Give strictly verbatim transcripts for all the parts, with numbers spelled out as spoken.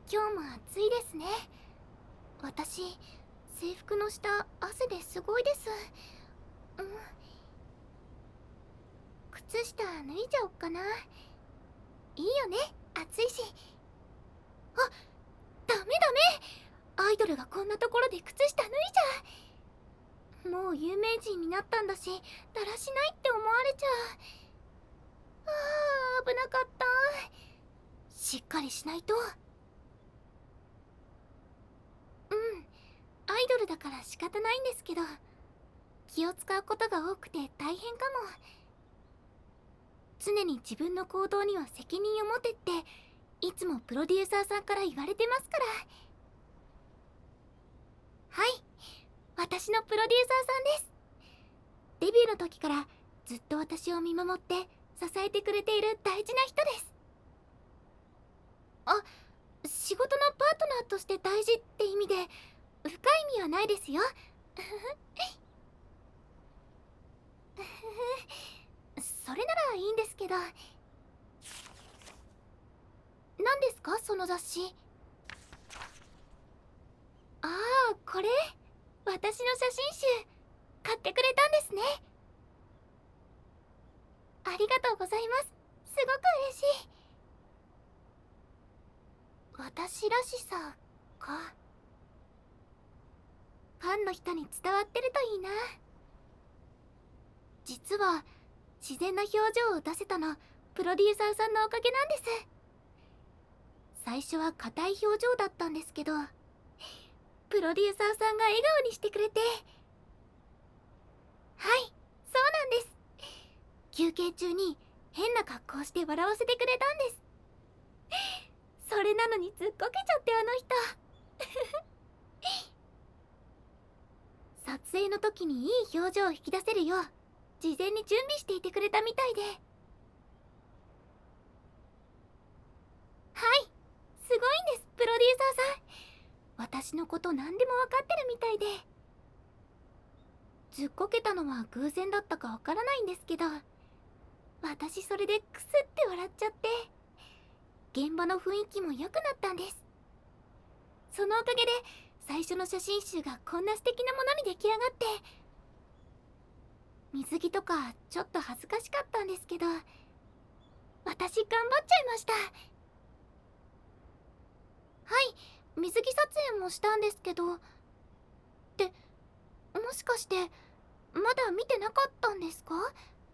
今日も暑いですね。私、制服の下、汗ですごいです。うん。靴下脱いじゃおっかな。いいよね、暑いし。あ、ダメダメ。アイドルがこんなところで靴下脱いじゃ。もう有名人になったんだし、だらしないって思われちゃう。あー、危なかった。しっかりしないと。うん、アイドルだから仕方ないんですけど、気を使うことが多くて大変かも。常に自分の行動には責任を持てっていつもプロデューサーさんから言われてますから。はい、私のプロデューサーさんです。デビューの時からずっと私を見守って支えてくれている大事な人です。あ、仕事のパートナーとして大事って意味で深い意味はないですよ。それならいいんですけど。何ですかその雑誌。ああ、これ私の写真集買ってくれたんですね。ありがとうございます。すごく嬉しい。私らしさか。ファンの人に伝わってるといいな。実は自然な表情を出せたのプロデューサーさんのおかげなんです。最初は硬い表情だったんですけど、プロデューサーさんが笑顔にしてくれて。はい、そうなんです。休憩中に変な格好して笑わせてくれたんです。それなのにずっこけちゃってあの人。撮影の時にいい表情を引き出せるよう事前に準備していてくれたみたいで。はい、すごいんです、プロデューサーさん。私のこと何でも分かってるみたいで。ずっこけたのは偶然だったかわからないんですけど、私それでクスって笑っちゃって、現場の雰囲気も良くなったんです。そのおかげで最初の写真集がこんな素敵なものに出来上がって。水着とかちょっと恥ずかしかったんですけど、私頑張っちゃいました。はい、水着撮影もしたんですけど。ってもしかしてまだ見てなかったんですか？ああ、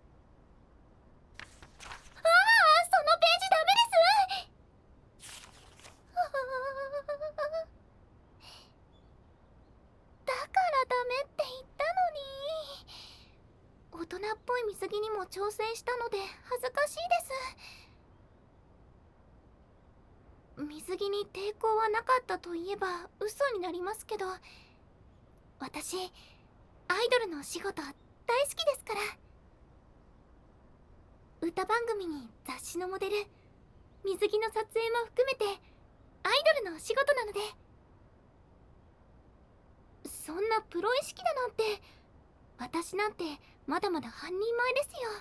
そのページダメです。あー、だからダメって言ったのに。大人っぽい水着にも挑戦したので恥ずかしいです。水着に抵抗はなかったといえば嘘になりますけど、私アイドルのお仕事大好きですから。歌番組に雑誌のモデル、水着の撮影も含めてアイドルのお仕事なので。そんなプロ意識だなんて、私なんてまだまだ半人前ですよ。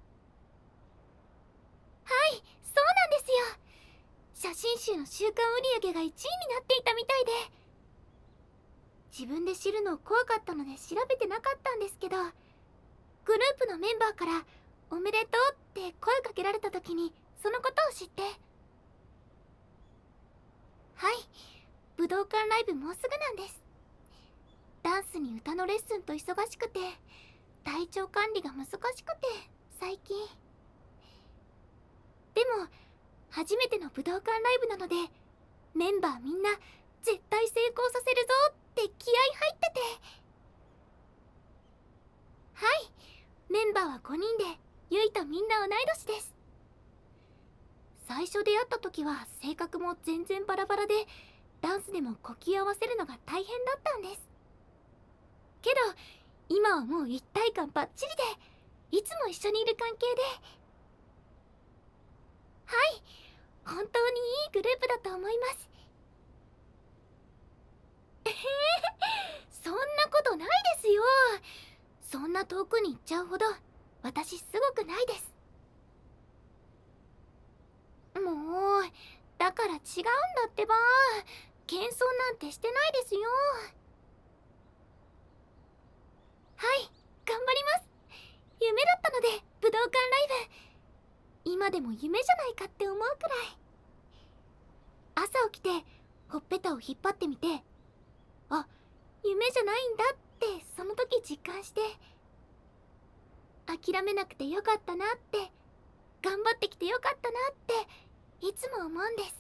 はい、そうなんですよ。写真集の週間売上がいちいになっていたみたいで。自分で知るの怖かったので調べてなかったんですけど、グループのメンバーからおめでとうって声かけられた時にそのことを知って。はい、武道館ライブもうすぐなんです。ダンスに歌のレッスンと忙しくて体調管理が難しくて最近。でも初めての武道館ライブなので、メンバーみんな絶対成功させるぞって気合入ってて。はい、メンバーはごにんでゆいとみんな同い年です。最初出会った時は性格も全然バラバラで、ダンスでも呼吸合わせるのが大変だったんですけど、今はもう一体感バッチリでいつも一緒にいる関係で。はい、本当にいいグループだと思います。えへへ、そんなことないですよ。そんな遠くに行っちゃうほど私すごくないです。もうだから違うんだってば。謙遜なんてしてないですよ。はい、頑張ります。夢だったので、武道館ライブ。今でも夢じゃないかって思うくらい。朝起きてほっぺたを引っ張ってみて、あ、夢じゃないんだってその時実感して、諦めなくてよかったなって、頑張ってきてよかったなっていつも思うんです。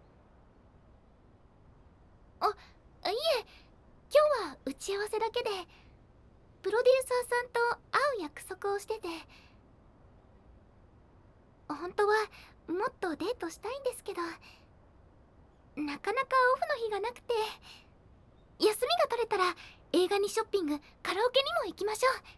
あ、いえ、今日は打ち合わせだけで、プロデューサーさんと会う約束をしてて、本当はもっとデートしたいんですけど、なかなかオフの日がなくて、休みが取れたら映画にショッピング、カラオケにも行きましょう。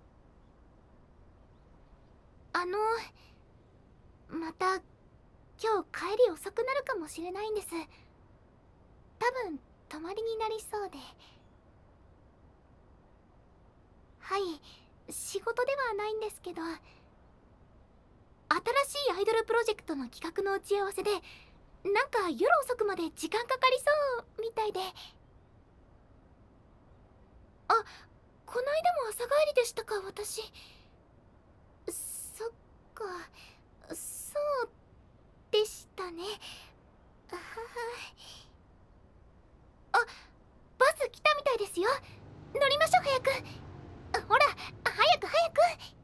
あの、また今日帰り遅くなるかもしれないんです。多分泊まりになりそうで。はい、仕事ではないんですけど、新しいアイドルプロジェクトの企画の打ち合わせで、なんか夜遅くまで時間かかりそうみたいで。あ、こないだも朝帰りでしたか、私。そっか、そうでしたね。あはは。あ、バス来たみたいですよ。乗りましょう、早く。ほら、早く早く。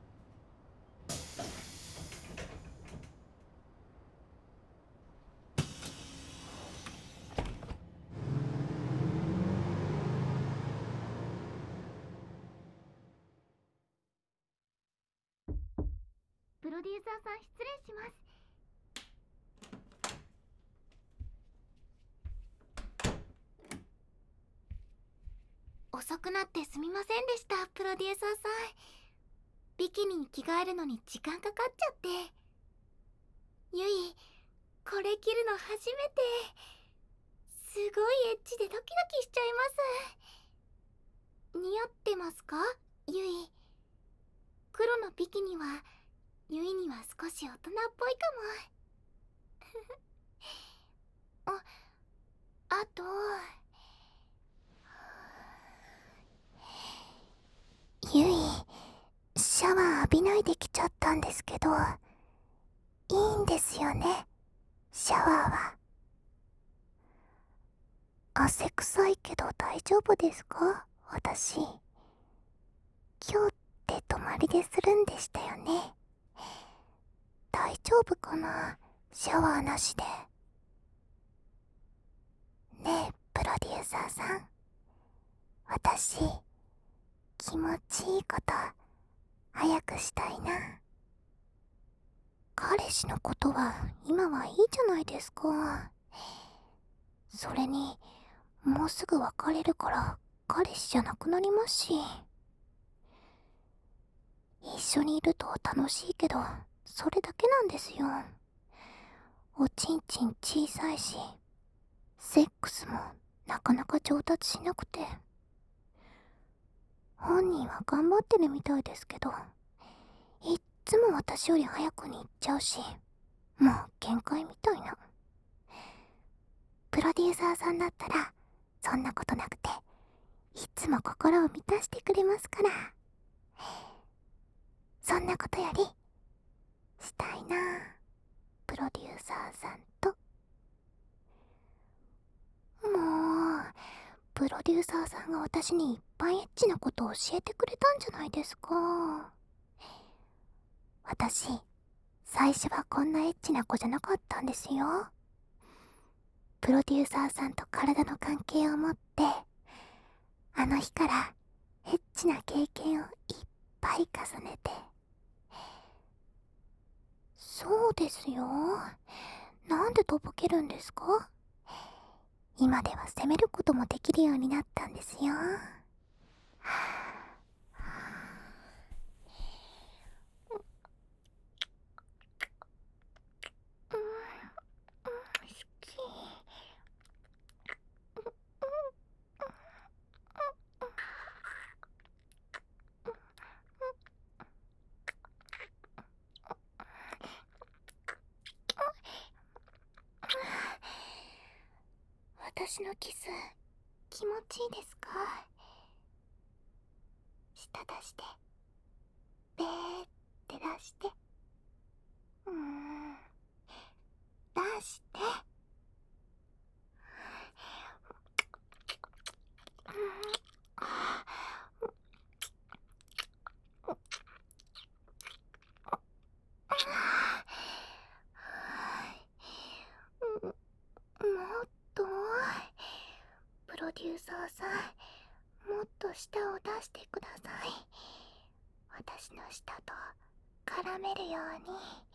プロデューサーさん、失礼します。遅くなってすみませんでした、プロデューサーさん。ビキニに着替えるのに時間かかっちゃって。ゆい、これ着るの初めて。すごいエッチでドキドキしちゃいます。似合ってますか、ゆい。黒のビキニはゆいには少し大人っぽいかも。あ、あと、ゆい、シャワー浴びないで来ちゃったんですけど、いいんですよね、シャワーは。汗臭いけど大丈夫ですか、私。今日って泊まりでするんでしたよね。大丈夫かな、シャワーなしで。ねえ、プロデューサーさん。私、気持ちいいこと早くしたいな。彼氏のことは今はいいじゃないですか。それに、もうすぐ別れるから彼氏じゃなくなりますし。一緒にいると楽しいけど、それだけなんですよ。おちんちん小さいし、セックスもなかなか上達しなくて。本人は頑張ってるみたいですけど、いっつも私より早くに行っちゃうし、もう限界みたいな。プロデューサーさんだったらそんなことなくて、いつも心を満たしてくれますから。そんなことよりしたいな、プロデューサーさんと。もう、プロデューサーさんが私にいっぱいエッチなことを教えてくれたんじゃないですか。私、最初はこんなエッチな子じゃなかったんですよ。プロデューサーさんと体の関係を持って、あの日からエッチな経験をいっぱい重ねて。そうですよ。なんでとぼけるんですか？今では責めることもできるようになったんですよ。 私のキス気持ちいいですか？舌出して、べーって出して、うーん、出して、もっと、プロデューサーさん、もっと舌を出してください。私の舌と絡めるように。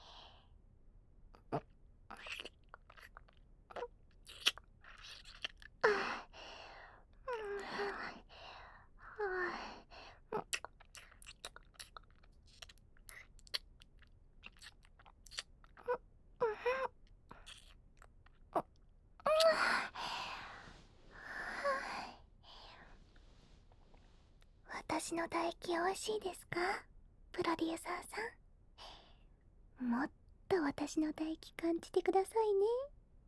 私の唾液美味しいですか？プロデューサーさん、もっと私の唾液感じてくださいね。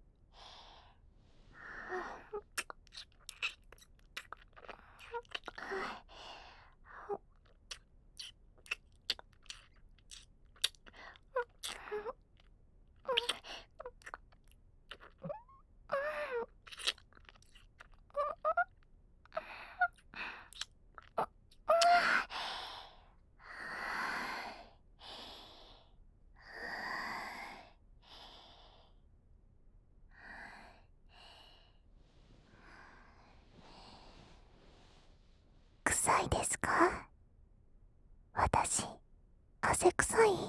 臭いですか？私、汗臭い？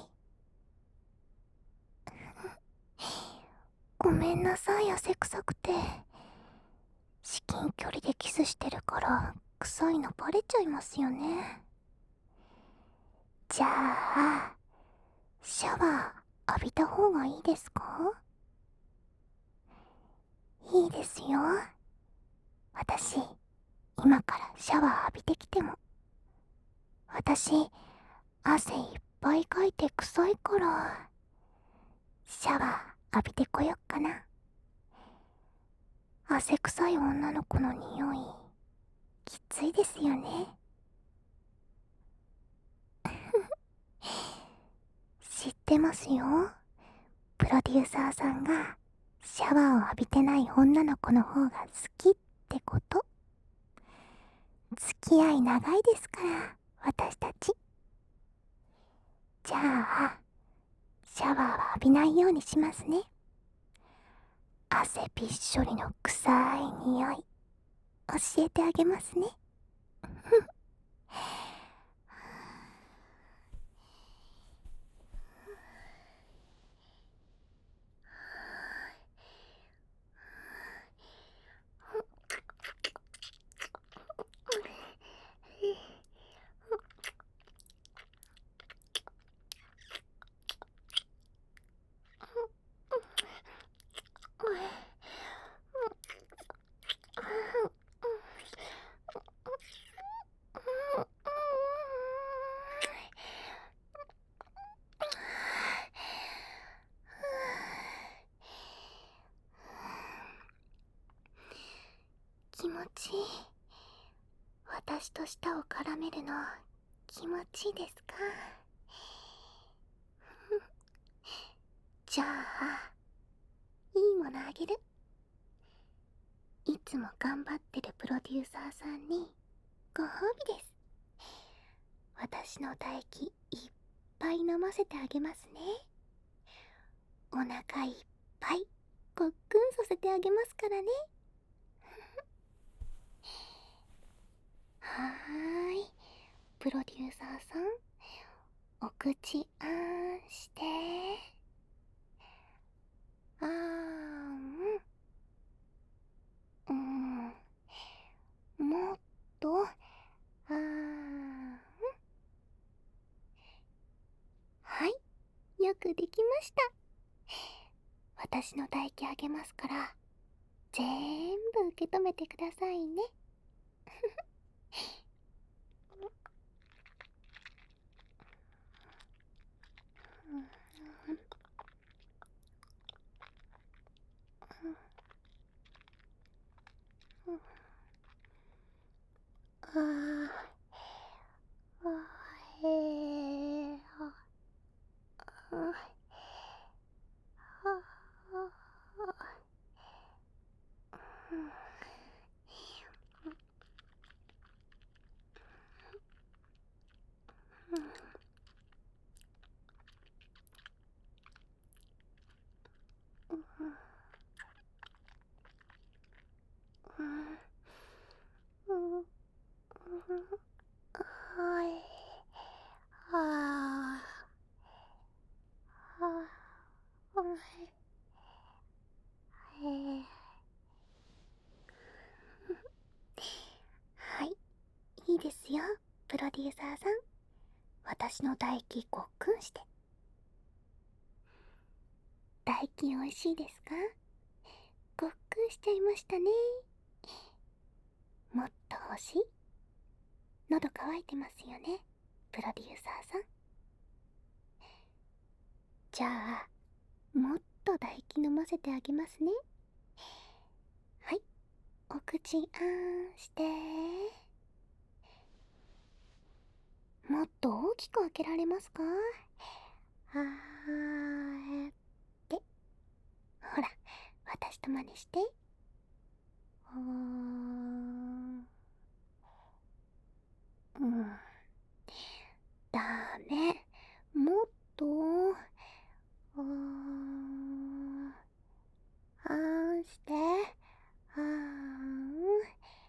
ごめんなさい、汗臭くて。至近距離でキスしてるから臭いのバレちゃいますよね。じゃあ、シャワー浴びた方がいいですか？いいですよ。私、今からシャワー浴びてきても。私、汗いっぱいかいて臭いから、シャワー浴びてこよっかな。汗臭い女の子の匂い、きついですよね。知ってますよ。プロデューサーさんがシャワーを浴びてない女の子の方が好きってこと。付き合い長いですから、私たち。じゃあ、シャワーは浴びないようにしますね。汗びっしょりの臭い匂い、教えてあげますね。気持ちいい。私と舌を絡めるの気持ちいいですか？じゃあ、いいものあげる。いつも頑張ってるプロデューサーさんにご褒美です。私の唾液いっぱい飲ませてあげますね。お腹いっぱいごっくんさせてあげますからね。はーい、プロデューサーさん、お口あーんして。あーん、うん、もっと、あーん。はい、よくできました。私の唾液あげますから、全部受け止めてくださいね。 ますよ、プロデューサーさん。私の唾液ごっくんして。唾液美味しいですか？ごっくんしちゃいましたね。もっと欲しい？喉乾いてますよね、プロデューサーさん。じゃあ、もっと唾液飲ませてあげますね。はい、お口あんして。もっと大きく開けられますか？あーって。ほら、私と真似して。あー。うん。ダメ。もっと。あー。あーんして。あーん。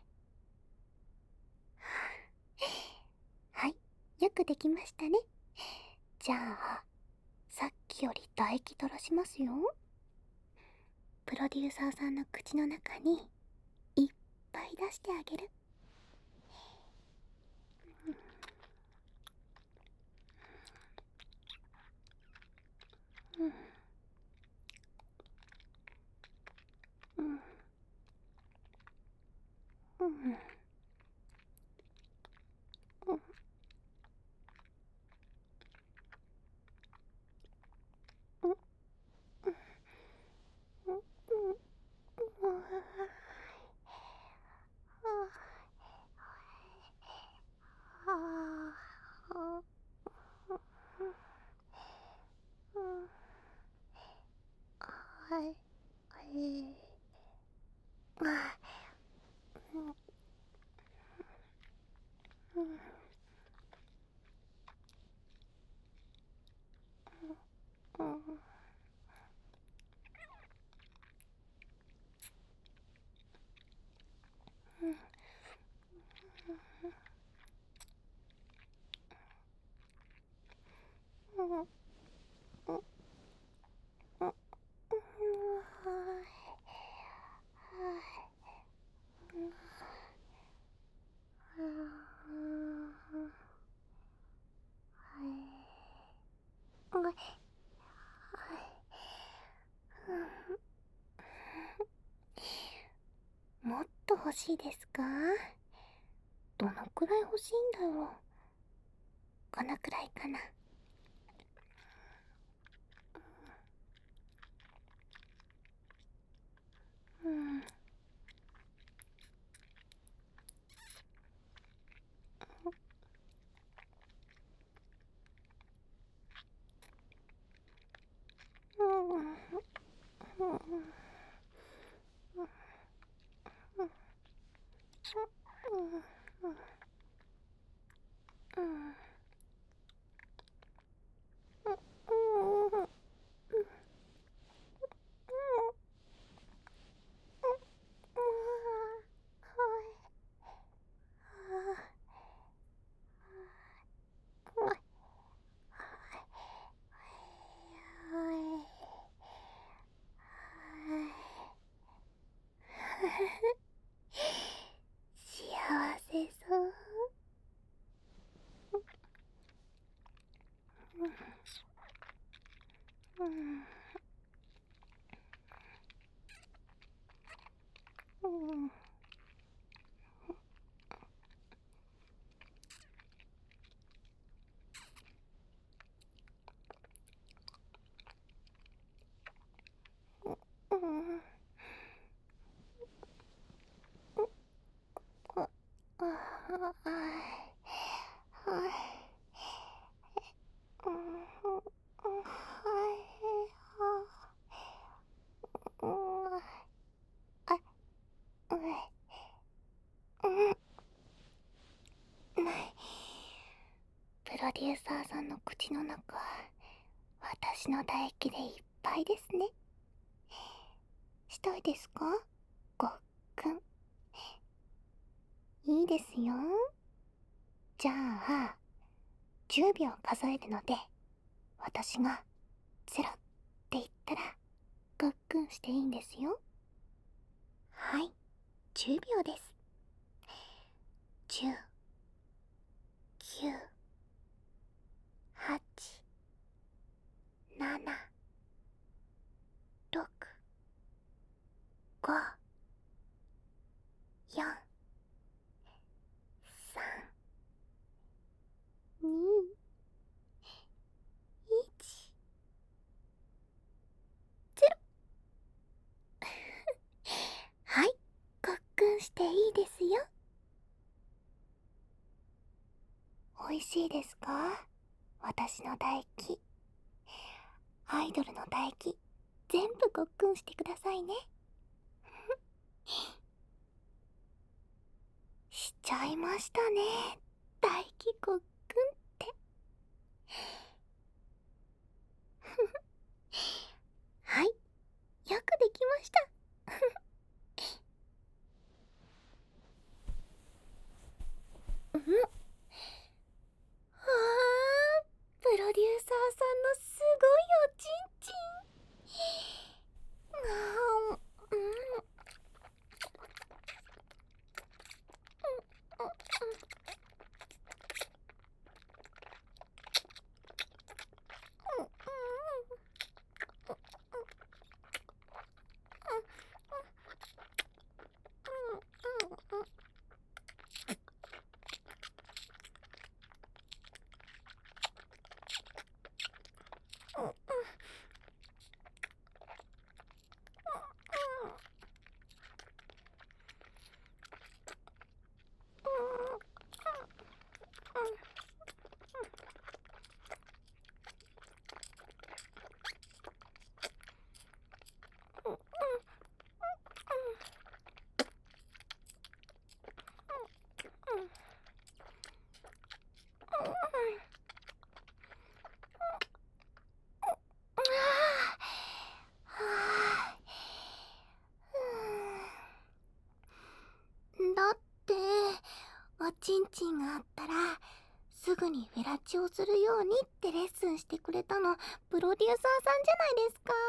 はい、よくできましたね。じゃあ、さっきより唾液取らしますよ。プロデューサーさんの口の中にいっぱい出してあげる。うん。うん。うん。うん。うん。うん。はい。あ。うん。うん。うん。もっと欲しいですか？どのくらい欲しいんだろう。このくらいかな。うん。うん。うん。うん。うん。幸せそう。うん。うん。うん。ああ、はい。うん。はい。うん。あ、うん。うん。プロデューサーさんの口の中、私の唾液でいっぱいですね。したいですか？ごっくん。いいですよ。じゃあ、じゅうびょう数えるので、私がゼロって言ったら、ごっくんしていいんですよ。はい、じゅうびょうです。じゅう、 きゅう、はち、なな、ろく、ご、よん、さん、に、いち、ゼロ。はい、ごっくんしていいですよ。おいしいですか？私の唾液。アイドルの唾液、全部ごっくんしてくださいね。しちゃいましたね。唾液ごっくんって。はい、よくできました。うん。はあ、プロデューサーさんのすごいおちんちん。あー、うん、うん、うん、うん、うん、うん、うん、だって、おちんちんがあったらすぐにフェラチオするようにってレッスンしてくれたのプロデューサーさんじゃないですか。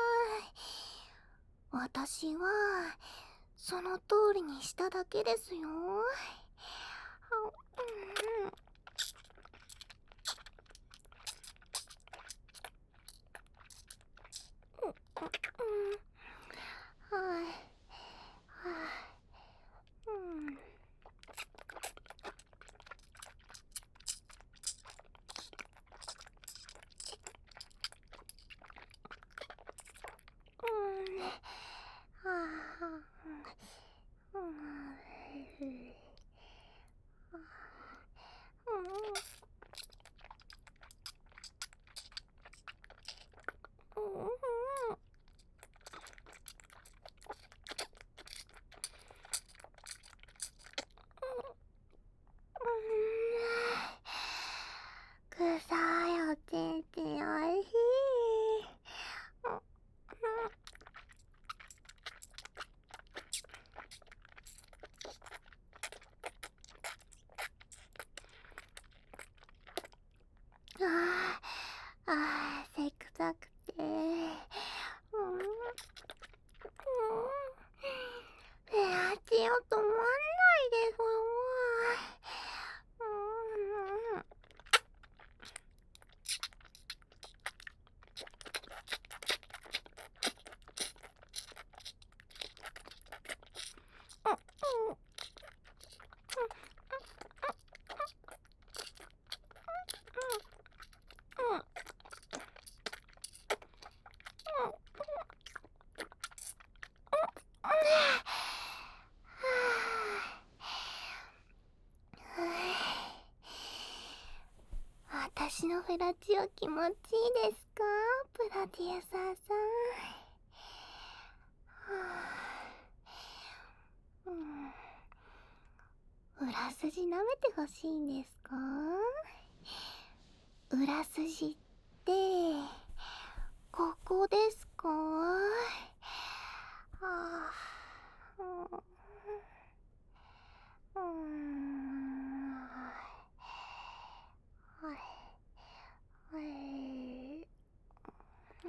私はその通りにしただけですよ。はい、はい、うん。うん、はあ、うん、うん、うん、くさいおちんちんおいしい。ああ、ああ、せくさくて。うん、うん、手足を止まんないですよ。うん、私のフェラチオ気持ちいいですか？プロデューサーさん。うん、裏筋舐めてほしいんですか？裏筋ってここですか？あー、うん、うん、はい、はい、うん、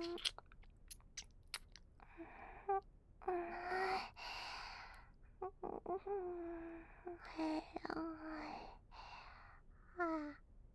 うん、うん、はい、はい、はい。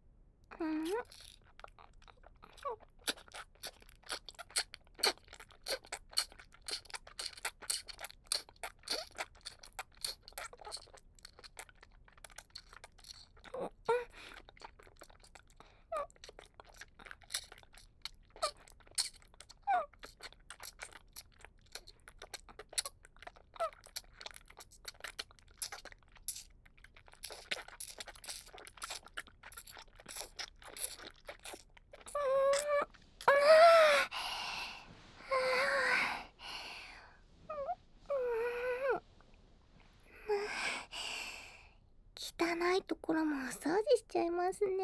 汚いところもお掃除しちゃいますね。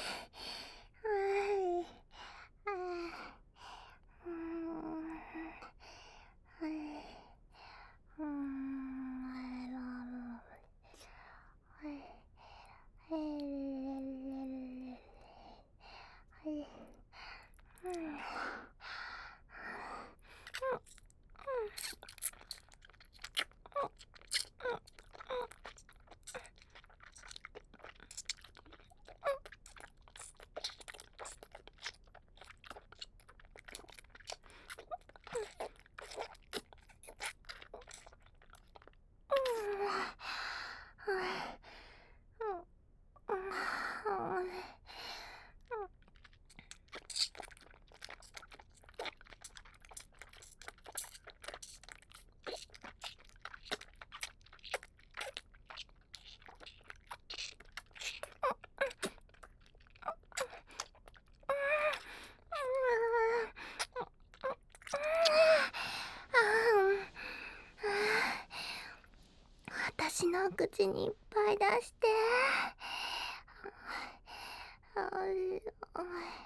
はい。あーうーん。はい。うーん。はい。はい。はい。うん。私の口にいっぱい出して。ああ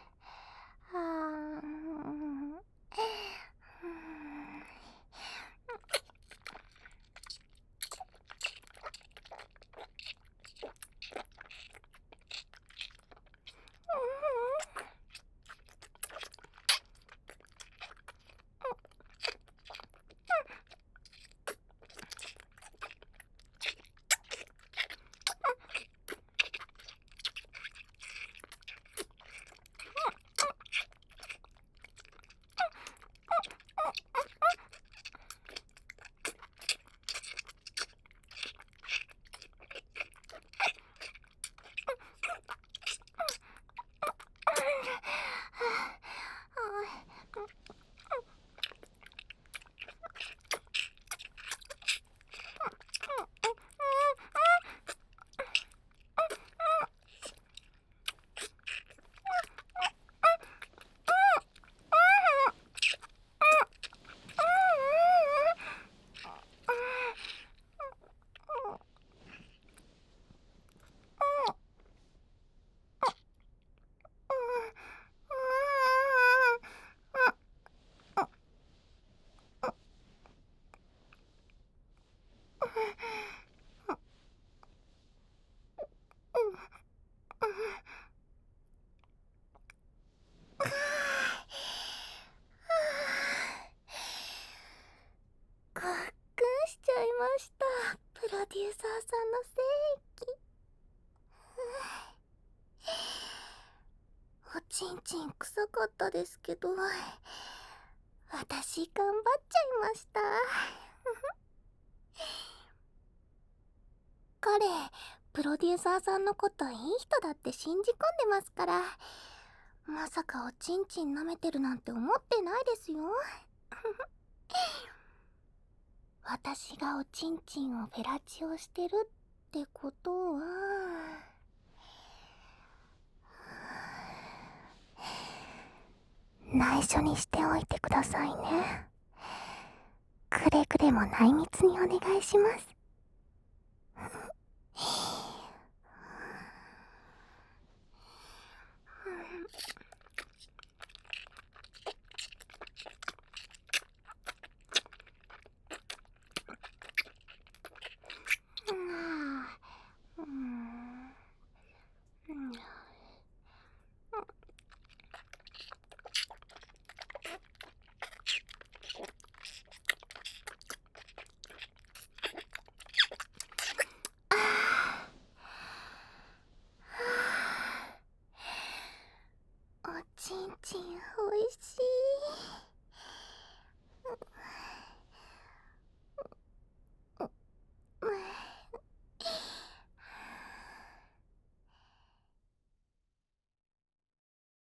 ごっくんしちゃいました。プロデューサーさんの精液。おちんちん臭かったですけど、私頑張っちゃいました。彼、プロデューサーさんのこといい人だって信じ込んでますから、まさかおちんちん舐めてるなんて思ってないですよ。私がおちんちんをフェラチオしてるってことは、内緒にしておいてくださいね。くれぐれも内密にお願いします。